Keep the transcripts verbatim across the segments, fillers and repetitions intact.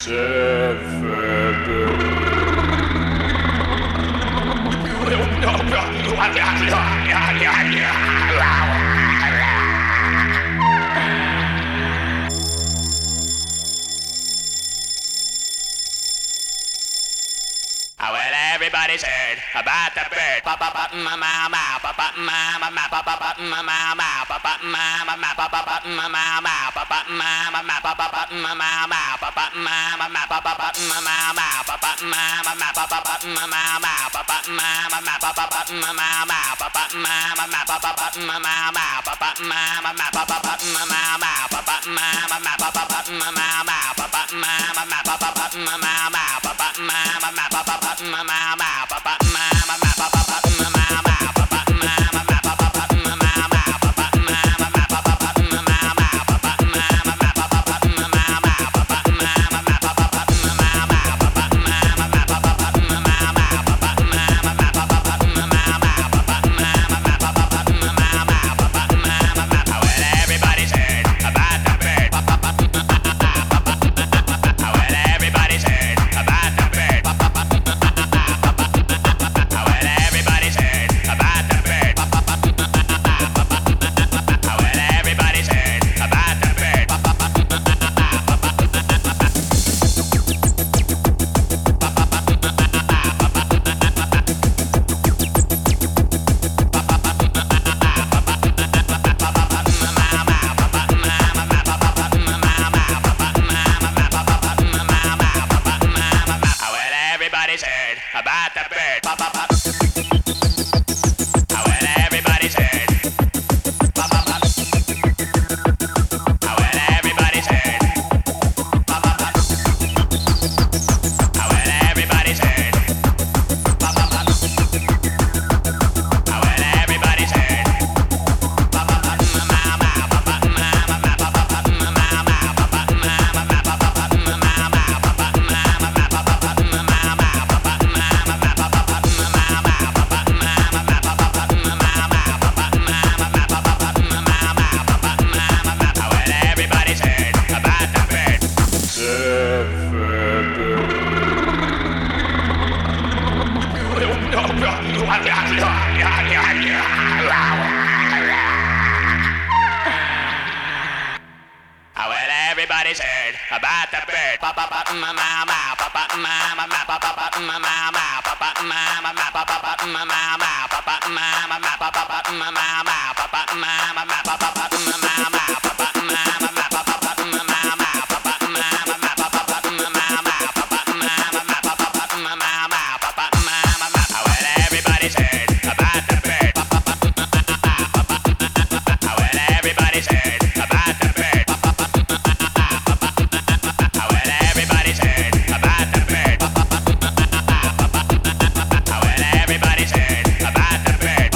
Everybody's heard about the bird. Pop up up ma ma ma pop up ma ma ma pop up up ma ma ma pop up ma ma ma pop up up ma ma ma pop up ma ma ma pop up up ma ma ma pop up ma ma ma pop up up ma ma ma pop up ma ma ma pop up up ma ma ma pop up ma ma ma pop up up ma ma ma pop up ma ma ma pop up up ma ma ma pop up ma ma ma pop up up ma ma ma pop up ma ma ma pop up up ma ma ma pop up ma ma ma pop up up ma ma ma pop up ma ma ma pop up up ma ma ma papa mama mama papa mama mama papa mama mama papa mama mama papa mama mama papa mama mama papa mama mama papa mama mama papa mama mama papa mama mama papa mama mama papa mama mama papa mama mama papa mama mama papa mama mama papa mama mama papa mama mama. Well, everybody's heard about the bird. Well, everybody's heard about the bird. Everybody's heard about the bird. Pop, pop, pop. Well, everybody's heard. Pop, pop, pop. Well, everybody's heard. Pop, pop, pop. Well, everybody's heard. Pop, pop, pop. Well, everybody's heard. Pop, pop, pop. Mama, papa, mama, papa, mama, papa, mama, papa, mama, papa, mama, papa, mama. Everybody's heard about the bird. Well, everybody's heard about the bird. Papa, papa, mama, papa, mama, papa, mama, papa, mama, papa, mama, papa, mama, papa, mama, papa, mama, papa, mama, papa, everybody's heard about the bird. Well, everybody's heard about the bird. Well, everybody's heard about the bird. Well, everybody's heard about the bird.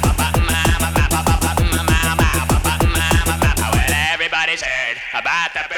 Everybody's heard about the bird.